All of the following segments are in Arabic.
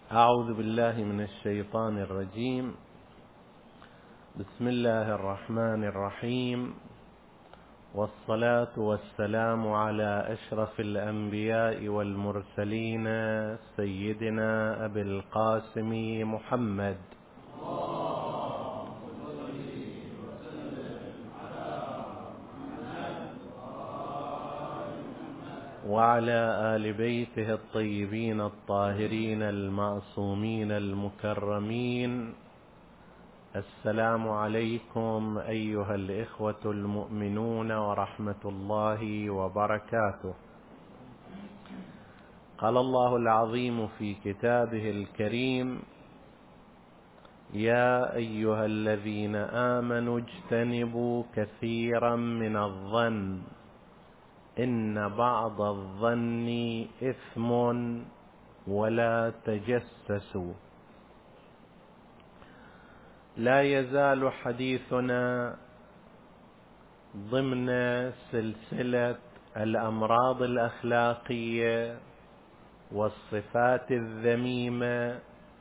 أعوذ بالله من الشيطان الرجيم. بسم الله الرحمن الرحيم، والصلاة والسلام على أشرف الأنبياء والمرسلين سيدنا أبي القاسم محمد وعلى آل بيته الطيبين الطاهرين المعصومين المكرمين. السلام عليكم أيها الإخوة المؤمنون ورحمة الله وبركاته. قال الله العظيم في كتابه الكريم: يا أيها الذين آمنوا اجتنبوا كثيرا من الظن إن بعض الظن إثم ولا تجسسوا. لا يزال حديثنا ضمن سلسلة الأمراض الأخلاقية والصفات الذميمة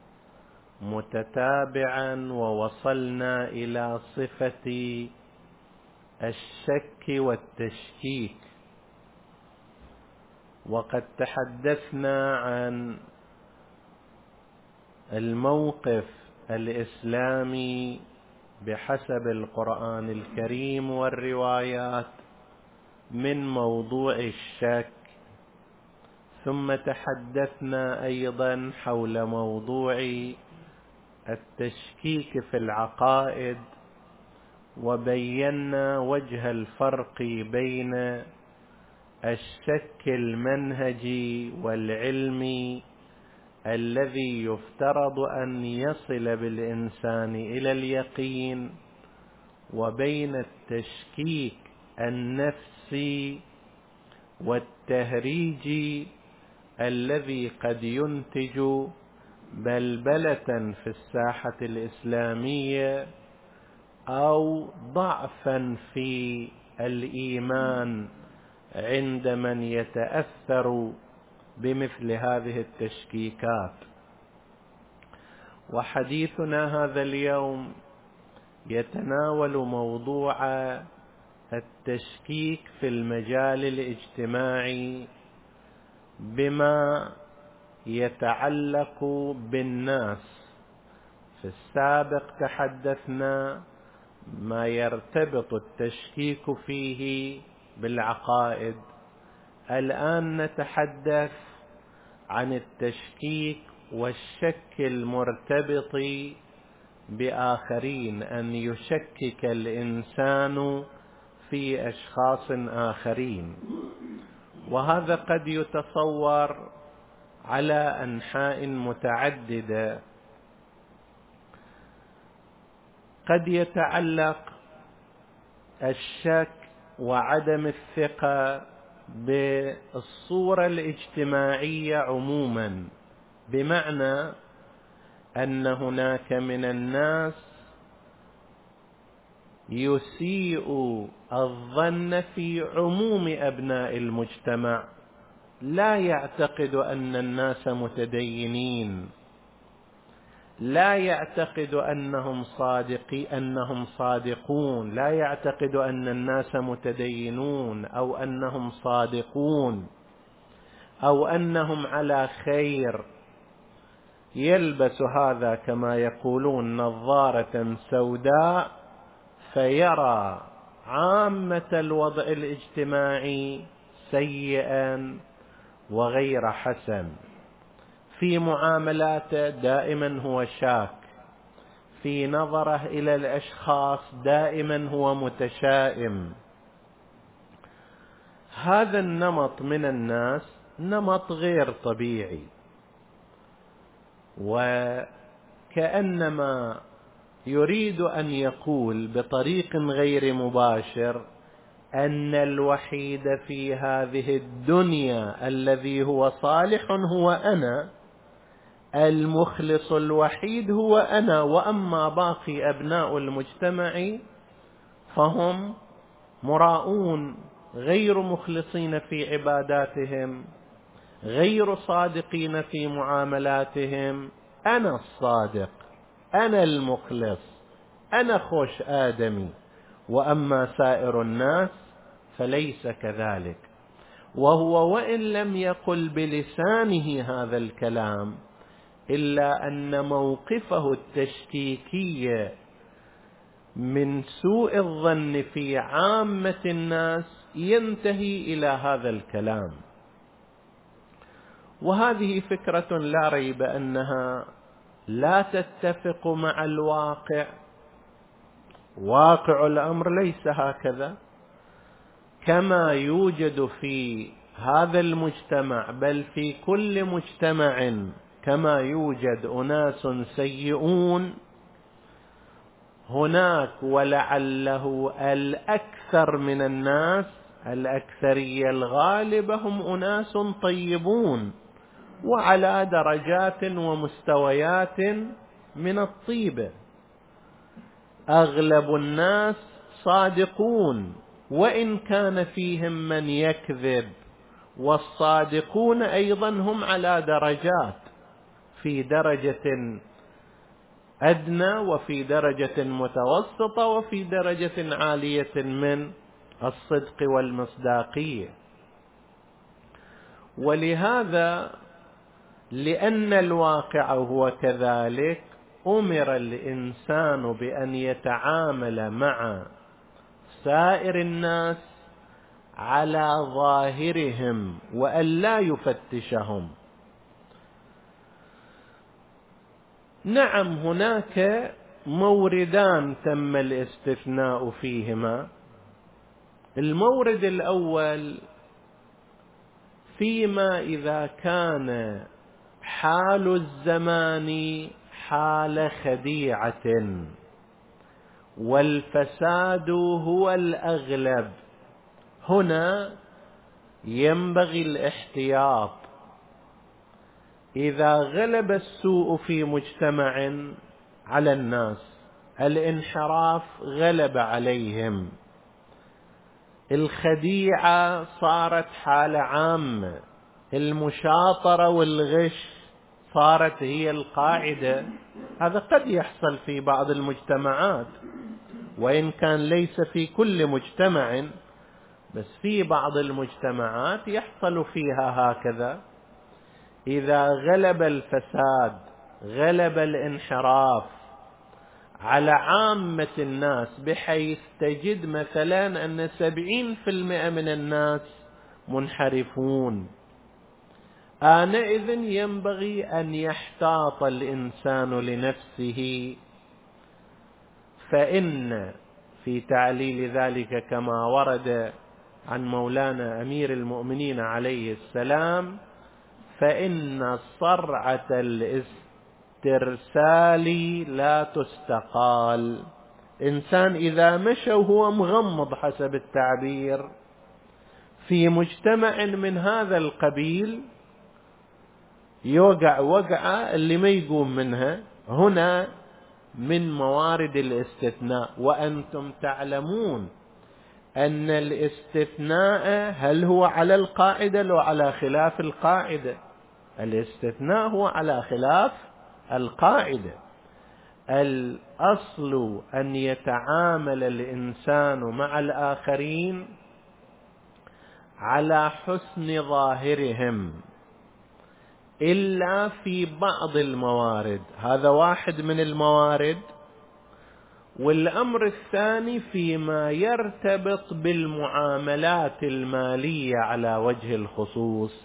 متتابعا، ووصلنا إلى صفة الشك والتشكيك، وقد تحدثنا عن الموقف الإسلامي بحسب القرآن الكريم والروايات من موضوع الشك، ثم تحدثنا أيضا حول موضوع التشكيك في العقائد، وبينا وجه الفرق بين الشك المنهجي والعلمي الذي يفترض أن يصل بالإنسان إلى اليقين، وبين التشكيك النفسي والتهريجي الذي قد ينتج بلبلة في الساحة الإسلامية أو ضعفا في الإيمان عند من يتأثر بمثل هذه التشكيكات. وحديثنا هذا اليوم يتناول موضوع التشكيك في المجال الاجتماعي بما يتعلق بالناس. في السابق تحدثنا ما يرتبط التشكيك فيه بالعقائد، الآن نتحدث عن التشكيك والشك المرتبط بآخرين، أن يشكك الإنسان في أشخاص آخرين، وهذا قد يتصور على أنحاء متعددة. قد يتعلق الشك وعدم الثقة بالصورة الاجتماعية عموما، بمعنى أن هناك من الناس يسيء الظن في عموم أبناء المجتمع، لا يعتقد أن الناس متدينين، لا يعتقد أنهم صادقون، لا يعتقد أن الناس متدينون أو أنهم صادقون أو أنهم على خير. يلبس هذا كما يقولون نظارة سوداء، فيرى عامة الوضع الاجتماعي سيئا وغير حسن. في معاملاته دائما هو شاك، في نظره إلى الأشخاص دائما هو متشائم. هذا النمط من الناس نمط غير طبيعي، وكأنما يريد أن يقول بطريق غير مباشر أن الوحيد في هذه الدنيا الذي هو صالح هو أنا، المخلص الوحيد هو أنا، وأما باقي أبناء المجتمع فهم مراؤون غير مخلصين في عباداتهم، غير صادقين في معاملاتهم، أنا الصادق، أنا المخلص، أنا خوش آدمي، وأما سائر الناس فليس كذلك. وهو وإن لم يقل بلسانه هذا الكلام، إلا أن موقفه التشكيكي من سوء الظن في عامة الناس ينتهي إلى هذا الكلام. وهذه فكرة لا ريب أنها لا تتفق مع الواقع. واقع الأمر ليس هكذا. كما يوجد في هذا المجتمع بل في كل مجتمع كما يوجد أناس سيئون، هناك ولعله الأكثر من الناس، الأكثرية الغالبة هم أناس طيبون وعلى درجات ومستويات من الطيبة. أغلب الناس صادقون وإن كان فيهم من يكذب، والصادقون أيضا هم على درجات، في درجة أدنى وفي درجة متوسطة وفي درجة عالية من الصدق والمصداقية. ولهذا لأن الواقع هو كذلك أمر الإنسان بأن يتعامل مع سائر الناس على ظاهرهم وأن لا يفتشهم. نعم هناك موردان تم الاستثناء فيهما. المورد الأول فيما إذا كان حال الزمان حال خديعة والفساد هو الأغلب، هنا ينبغي الاحتياط. إذا غلب السوء في مجتمع على الناس، الانحراف غلب عليهم، الخديعة صارت حالة عامة، المشاطرة والغش صارت هي القاعدة. هذا قد يحصل في بعض المجتمعات، وإن كان ليس في كل مجتمع، بس في بعض المجتمعات يحصل فيها هكذا. إذا غلب الفساد، غلب الانحراف على عامة الناس، بحيث تجد مثلا أن 70% من الناس منحرفون، آنئذ ينبغي أن يحتاط الإنسان لنفسه. فإن في تعليل ذلك كما ورد عن مولانا أمير المؤمنين عليه السلام، فإن صرعة الاسترسال لا تستقال. إنسان إذا مشى وهو مغمض حسب التعبير في مجتمع من هذا القبيل، يوقع وقعة اللي ما يقوم منها. هنا من موارد الاستثناء، وأنتم تعلمون أن الاستثناء هل هو على القاعدة أو على خلاف القاعدة؟ الاستثناء هو على خلاف القاعدة. الأصل أن يتعامل الإنسان مع الآخرين على حسن ظاهرهم، إلا في بعض الموارد. هذا واحد من الموارد. والأمر الثاني فيما يرتبط بالمعاملات المالية على وجه الخصوص،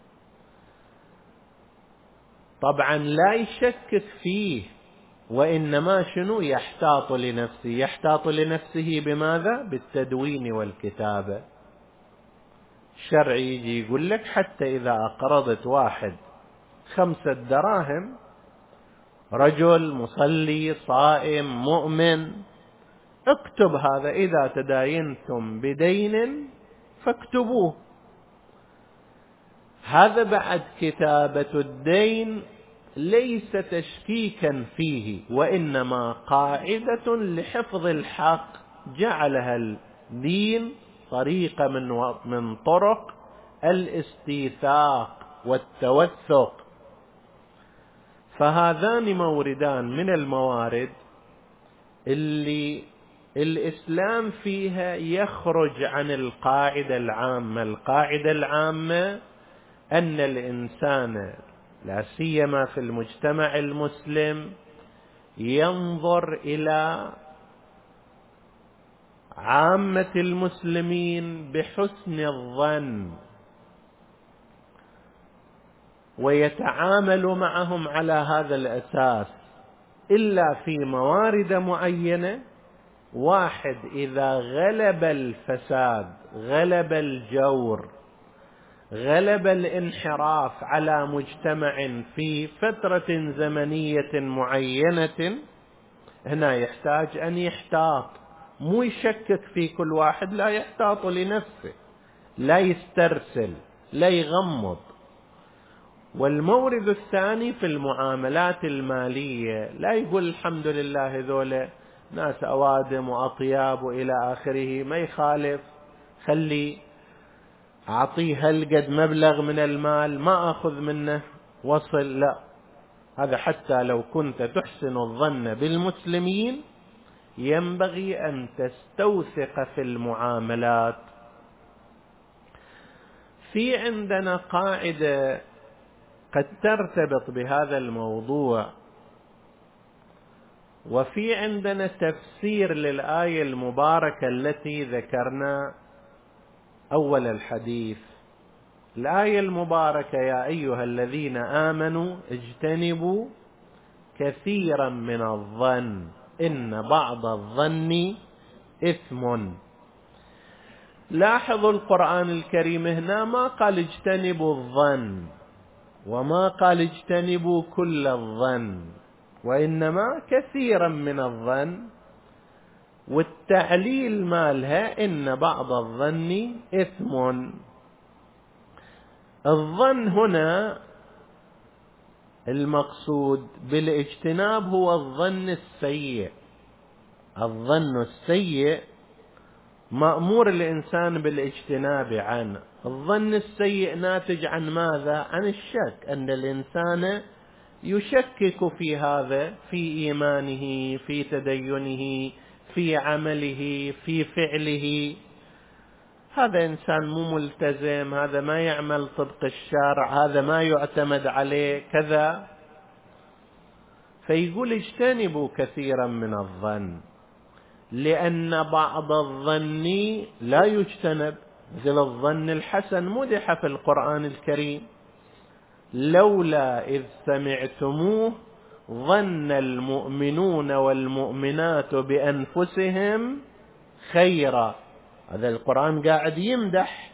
طبعا لا يشكك فيه، وإنما شنو يحتاط لنفسه. يحتاط لنفسه بماذا؟ بالتدوين والكتابة. الشرع يجي يقول لك حتى إذا أقرضت واحد 5 دراهم، رجل مصلي صائم مؤمن، اكتب هذا، إذا تداينتم بدين فاكتبوه. هذا بعد كتابة الدين ليس تشكيكا فيه، وإنما قاعدة لحفظ الحق، جعلها الدين طريقة من طرق الاستيثاق والتوثق. فهذان موردان من الموارد اللي الإسلام فيها يخرج عن القاعدة العامة. القاعدة العامة أن الإنسان لا سيما في المجتمع المسلم ينظر إلى عامة المسلمين بحسن الظن ويتعامل معهم على هذا الأساس، إلا في موارد معينة. واحد، إذا غلب الفساد، غلب الجور، غلب الانحراف على مجتمع في فترة زمنية معينة، هنا يحتاج أن يحتاط، مو يشكك في كل واحد، لا، يحتاط لنفسه، لا يسترسل، لا يغمض. والمورد الثاني في المعاملات المالية، لا يقول الحمد لله هذول ناس أوادم وأطياب وإلى آخره، ما يخالف، خلي أعطيه هالقد مبلغ من المال ما أخذ منه وصل، لا. هذا حتى لو كنت تحسن الظن بالمسلمين ينبغي أن تستوثق في المعاملات. في عندنا قاعدة قد ترتبط بهذا الموضوع، وفي عندنا تفسير للآية المباركة التي ذكرنا أول الحديث. الآية المباركة: يا أيها الذين آمنوا اجتنبوا كثيرا من الظن إن بعض الظن إثم. لاحظوا القرآن الكريم هنا ما قال اجتنبوا الظن، وما قال اجتنبوا كل الظن، وإنما كثيرا من الظن، والتعليل مالها إن بعض الظن إثم. الظن هنا المقصود بالاجتناب هو الظن السيء. الظن السيء مأمور الإنسان بالاجتناب عنه. الظن السيء ناتج عن ماذا؟ عن الشك، أن الإنسان يشكك في هذا، في إيمانه، في تدينه، في عمله، في فعله. هذا إنسان مو ملتزم، هذا ما يعمل طبق الشرع، هذا ما يعتمد عليه كذا. فيقول اجتنبوا كثيرا من الظن، لأن بعض الظن لا يجتنب، مثل الظن الحسن مدح في القرآن الكريم: لولا إذ سمعتموه ظن المؤمنون والمؤمنات بأنفسهم خيرا. هذا القرآن قاعد يمدح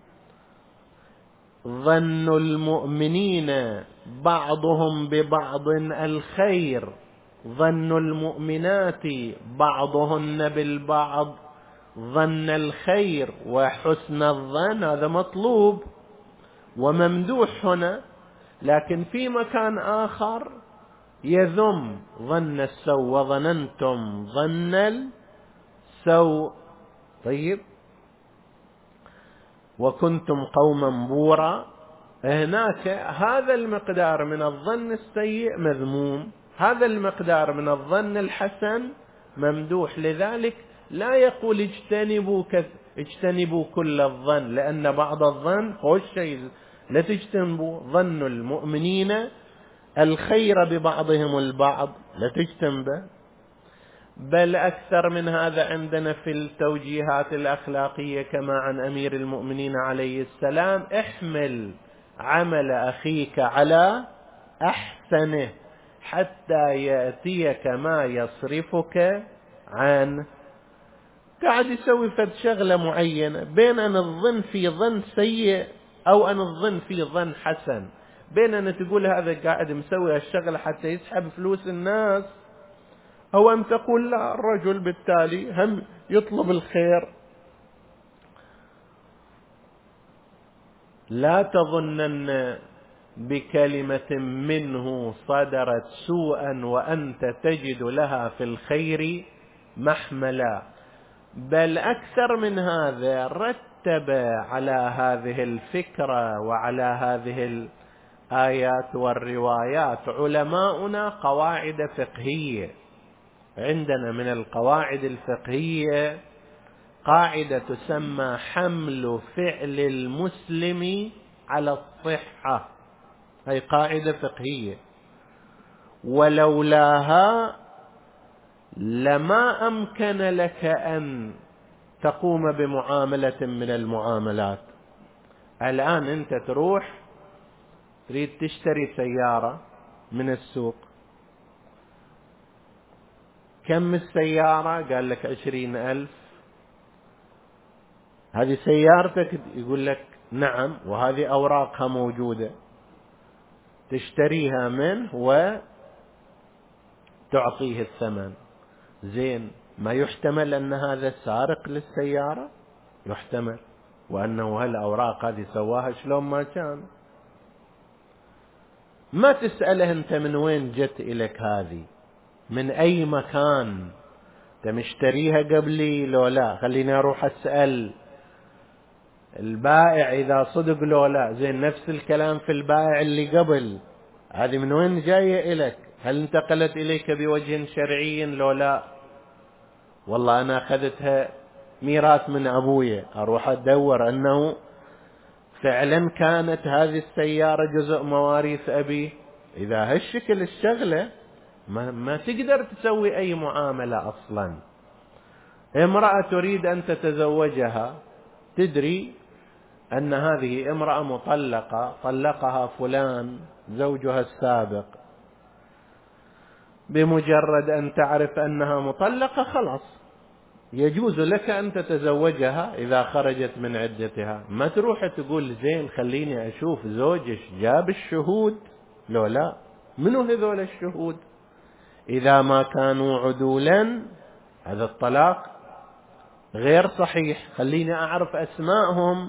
ظن المؤمنين بعضهم ببعض الخير، ظن المؤمنات بعضهن بالبعض ظن الخير وحسن الظن. هذا مطلوب وممدوح هنا. لكن في مكان آخر يذم ظن السوء: وظننتم ظن السوء. طيب، وكنتم قوما بورا. هناك هذا المقدار من الظن السيء مذموم، هذا المقدار من الظن الحسن ممدوح. لذلك لا يقول اجتنبوا كل الظن، لأن بعض الظن هو الشيء لا تجتنبوا. ظن المؤمنين الخير ببعضهم البعض لا تجتنبه. بل أكثر من هذا عندنا في التوجيهات الأخلاقية كما عن أمير المؤمنين عليه السلام: احمل عمل أخيك على أحسنه حتى يأتيك ما يصرفك عنه. قاعد يسوي فد شغلة معينة، بين أن الظن في ظن سيء أو أن الظن في ظن حسن، بين أن تقول هذا قاعد مسوي الشغلة حتى يسحب فلوس الناس، أو أن تقول لا، الرجل بالتالي هم يطلب الخير. لا تظنن بكلمة منه صدرت سوءا وأنت تجد لها في الخير محملا. بل أكثر من هذا، رتب رتب على هذه الفكرة وعلى هذه الآيات والروايات علماؤنا قواعد فقهية. عندنا من القواعد الفقهية قاعدة تسمى حمل فعل المسلم على الصحة. هي قاعدة فقهية، ولولاها لما أمكن لك أن تقوم بمعاملة من المعاملات. الآن أنت تروح تريد تشتري سيارة من السوق، كم السيارة؟ قال لك 20,000. هذه سيارتك؟ يقول لك نعم، وهذه أوراقها موجودة. تشتريها منه وتعطيه الثمن. زين، ما يحتمل أن هذا سارق للسيارة؟ يحتمل، وأنه هالأوراق هذه سواها شلون ما كان. ما تسأله أنت من وين جت إليك هذه، من أي مكان، تمشتريها قبلي لو لا؟ خليني أروح أسأل البائع إذا صدق لو لا. زين، نفس الكلام في البائع اللي قبل، هذه من وين جاية إليك؟ هل انتقلت إليك بوجه شرعي لو لا؟ والله أنا أخذتها ميراث من أبويا، أروح أدور أنه فعلا كانت هذه السيارة جزء مواريث أبي. إذا هالشكل الشغلة ما تقدر تسوي أي معاملة أصلا. امرأة تريد أن تتزوجها، تدري أن هذه امرأة مطلقة، طلقها فلان زوجها السابق. بمجرد أن تعرف أنها مطلقة خلاص يجوز لك أن تتزوجها إذا خرجت من عدتها. ما تروح تقول زين خليني أشوف زوجش جاب الشهود لو لا. منو هذول الشهود؟ إذا ما كانوا عدولا هذا الطلاق غير صحيح. خليني أعرف أسماءهم.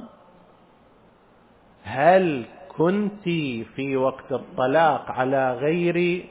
هل كنت في وقت الطلاق على غير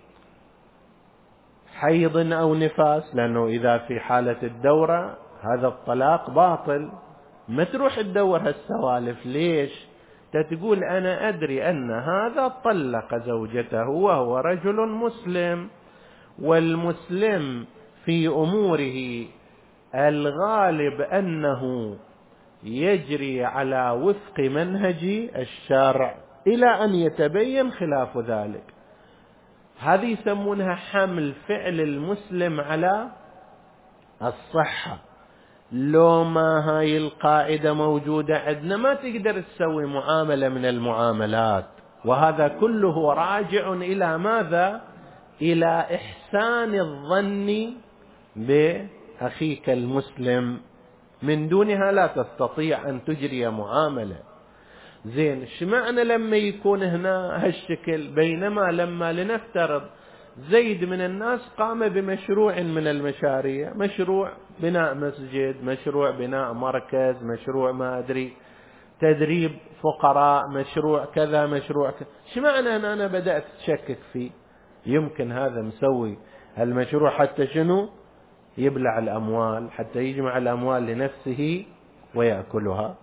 حيض أو نفاس؟ لأنه إذا في حالة الدورة هذا الطلاق باطل. ما تروح تدور هالسوالف. ليش؟ تقول أنا أدري أن هذا طلق زوجته وهو رجل مسلم، والمسلم في أموره الغالب أنه يجري على وفق منهج الشرع إلى أن يتبين خلاف ذلك. هذه يسمونها حمل فعل المسلم على الصحة. لو ما هاي القاعدة موجودة عندنا ما تقدر تسوي معاملة من المعاملات. وهذا كله راجع إلى ماذا؟ إلى إحسان الظن بأخيك المسلم. من دونها لا تستطيع أن تجري معاملة. زين، شمعنا لما يكون هنا هالشكل، بينما لما لنفترض زيد من الناس قام بمشروع من المشاريع، مشروع بناء مسجد، مشروع بناء مركز، مشروع ما أدري تدريب فقراء، مشروع كذا مشروع كذا، شمعنا أنا بدأت أشكك فيه. يمكن هذا مسوي المشروع حتى شنو؟ يبلع الأموال، حتى يجمع الأموال لنفسه ويأكلها.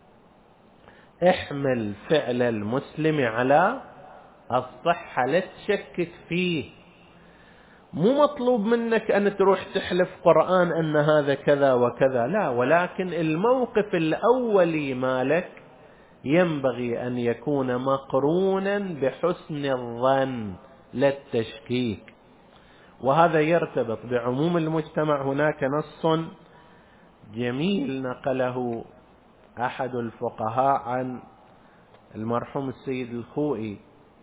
احمل فعل المسلم على الصحة، لا تشكك فيه. مو مطلوب منك أن تروح تحلف قرآن أن هذا كذا وكذا، لا، ولكن الموقف الأولي مالك ينبغي أن يكون مقرونا بحسن الظن لا التشكيك. وهذا يرتبط بعموم المجتمع. هناك نص جميل نقله أحد الفقهاء عن المرحوم السيد الخوئي،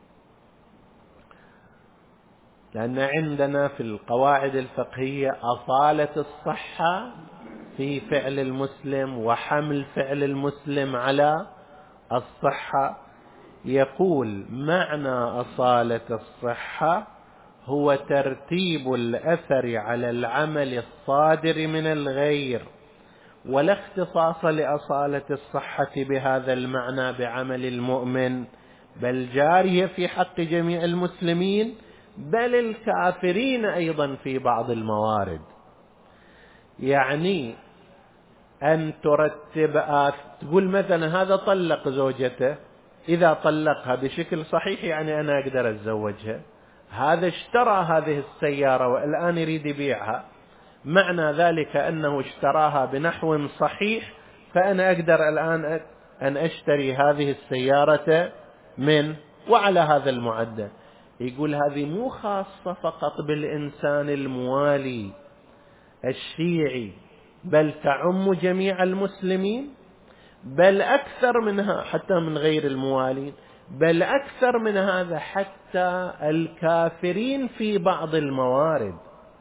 لأن عندنا في القواعد الفقهية أصالة الصحة في فعل المسلم وحمل فعل المسلم على الصحة. يقول معنى أصالة الصحة هو ترتيب الأثر على العمل الصادر من الغير، ولا اختصاص لأصالة الصحة بهذا المعنى بعمل المؤمن، بل جارية في حق جميع المسلمين بل الكافرين أيضا في بعض الموارد. يعني أن ترتب تقول مثلا هذا طلق زوجته، إذا طلقها بشكل صحيح يعني أنا أقدر أتزوجها. هذا اشترى هذه السيارة والآن يريد يبيعها، معنى ذلك أنه اشتراها بنحو صحيح، فأنا أقدر الآن أن أشتري هذه السيارة منه وعلى هذا المعدل. يقول هذه مو خاصة فقط بالإنسان الموالي الشيعي، بل تعم جميع المسلمين، بل أكثر منها حتى من غير الموالين، بل أكثر من هذا حتى الكافرين في بعض الموارد.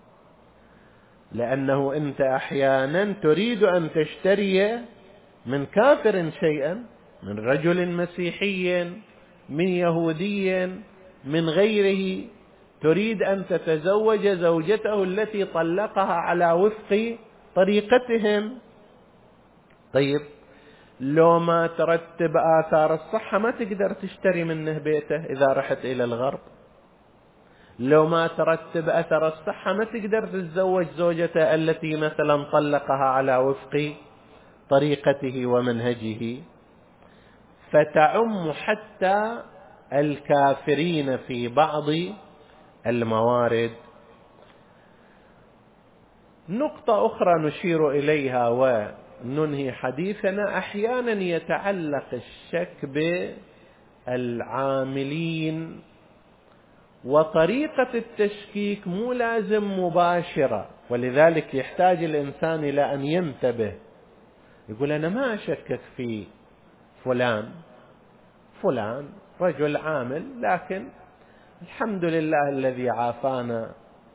لأنه أنت أحيانا تريد أن تشتري من كافر شيئا، من رجل مسيحي، من يهودي، من غيره، تريد أن تتزوج زوجته التي طلقها على وفق طريقتهم. طيب لو ما ترتب آثار الصحة ما تقدر تشتري منه بيته إذا رحت إلى الغرب. لو ما ترتب أثر الصحة ما تقدر تتزوج زوجته التي مثلا طلقها على وفق طريقته ومنهجه. فتعم حتى الكافرين في بعض الموارد. نقطة أخرى نشير إليها وننهي حديثنا، أحيانا يتعلق الشك بالعاملين، وطريقة التشكيك مو لازم مباشرة، ولذلك يحتاج الإنسان إلى أن ينتبه. يقول أنا ما أشكك في فلان رجل عامل، لكن الحمد لله الذي عافانا،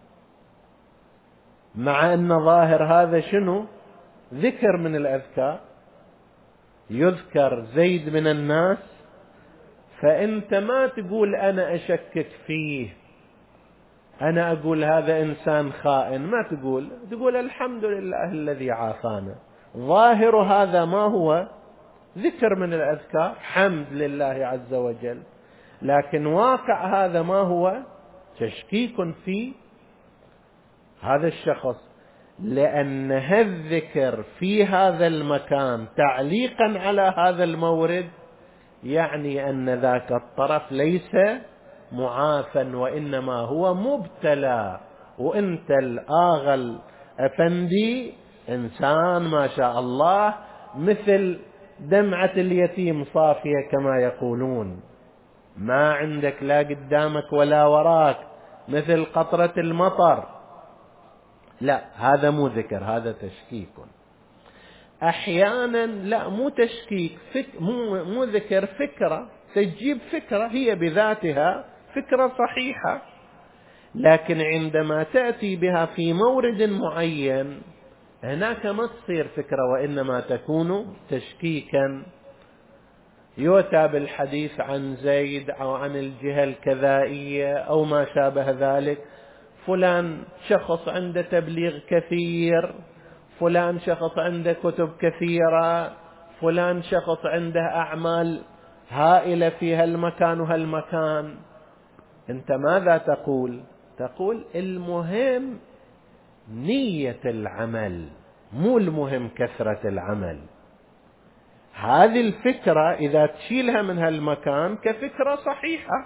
مع أن ظاهر هذا شنو؟ ذكر من الأذكار، يذكر زيد من الناس، فأنت ما تقول أنا أشكك فيه، أنا أقول هذا إنسان خائن، ما تقول الحمد لله الذي عافانا. ظاهر هذا ما هو؟ ذكر من الأذكار، حمد لله عز وجل، لكن واقع هذا ما هو؟ تشكيك في هذا الشخص، لأن الذكر في هذا المكان تعليقا على هذا المورد يعني أن ذاك الطرف ليس معافى، وإنما هو مبتلى، وأنت الآغل أفندي إنسان ما شاء الله مثل دمعة اليتيم صافية كما يقولون، ما عندك لا قدامك ولا وراك، مثل قطرة المطر. لا، هذا مو ذكر، هذا تشكيك. أحيانا لا، مو تشكيك، مو ذكر، فكرة، تجيب فكرة هي بذاتها فكرة صحيحة، لكن عندما تأتي بها في مورد معين هناك ما تصير فكرة، وإنما تكون تشكيكا. يؤتى بالحديث عن زيد أو عن الجهة الكذائية أو ما شابه ذلك، فلان شخص عنده تبليغ كثير، فلان شخص عنده كتب كثيرة، فلان شخص عنده أعمال هائلة في هالمكان وهالمكان. أنت ماذا تقول؟ تقول المهم نية العمل، مو المهم كثرة العمل. هذه الفكرة إذا تشيلها من هالمكان كفكرة صحيحة،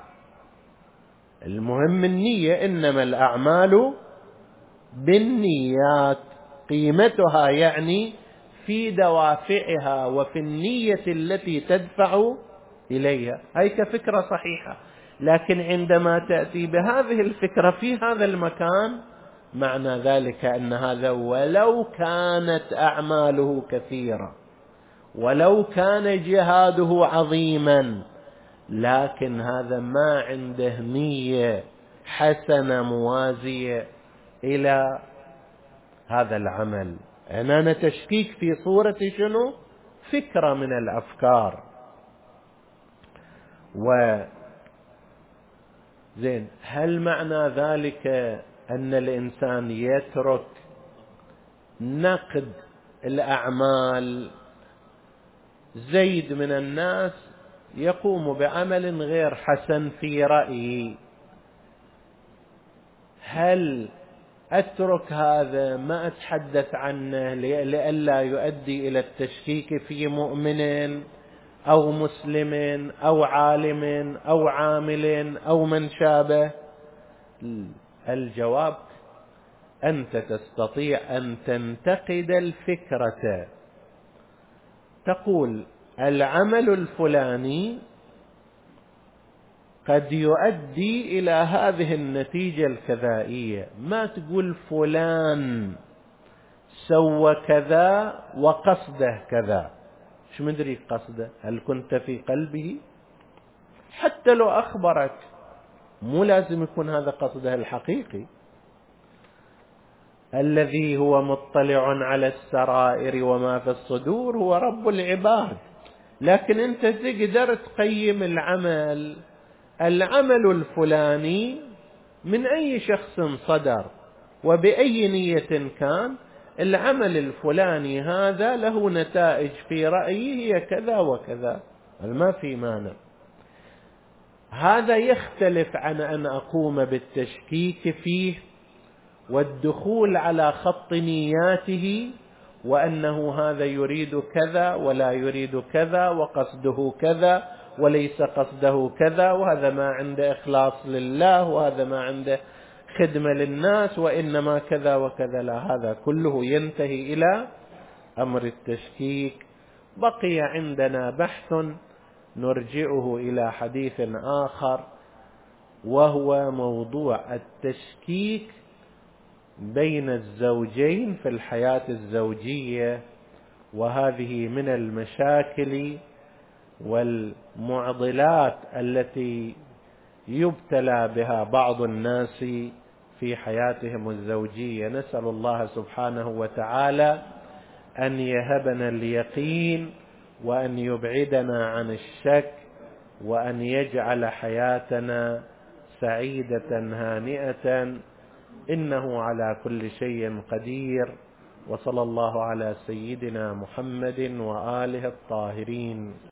المهم النية، إنما الأعمال بالنيات، قيمتها يعني في دوافعها وفي النية التي تدفع إليها، هي كفكرة صحيحة. لكن عندما تأتي بهذه الفكرة في هذا المكان معنى ذلك أن هذا ولو كانت أعماله كثيرة، ولو كان جهاده عظيما، لكن هذا ما عنده نية حسنة موازية إلى هذا العمل. هنا تشكيك في صورة شنو؟ فكرة من الأفكار. زين، هل معنى ذلك أن الإنسان يترك نقد الأعمال؟ زيد من الناس يقوم بعمل غير حسن في رأيي، هل أترك هذا ما أتحدث عنه لئلا يؤدي إلى التشكيك في مؤمن أو مسلم أو عالم أو عامل أو من شابه. الجواب: أنت تستطيع أن تنتقد الفكرة، تقول العمل الفلاني قد يؤدي إلى هذه النتيجة الكذائية، ما تقول فلان سوى كذا وقصده كذا. شو مدري قصده؟ هل كنت في قلبه؟ حتى لو أخبرك مو لازم يكون هذا قصده الحقيقي. الذي هو مطلع على السرائر وما في الصدور هو رب العباد. لكن أنت تقدر تقيم العمل الفلاني من أي شخص صدر وبأي نية كان، العمل الفلاني هذا له نتائج في رأيي هي كذا وكذا، ما في مانع. هذا يختلف عن أن أقوم بالتشكيك فيه والدخول على خط نياته، وأنه هذا يريد كذا ولا يريد كذا وقصده كذا وليس قصده كذا، وهذا ما عنده إخلاص لله وهذا ما عنده خدمة للناس وإنما كذا وكذا. لا، هذا كله ينتهي إلى أمر التشكيك. بقي عندنا بحث نرجعه إلى حديث آخر، وهو موضوع التشكيك بين الزوجين في الحياة الزوجية، وهذه من المشاكل والمعضلات التي يبتلى بها بعض الناس في حياتهم الزوجية. نسأل الله سبحانه وتعالى أن يهبنا اليقين وأن يبعدنا عن الشك وأن يجعل حياتنا سعيدة هانئة، إنه على كل شيء قدير. وصلى الله على سيدنا محمد وآله الطاهرين.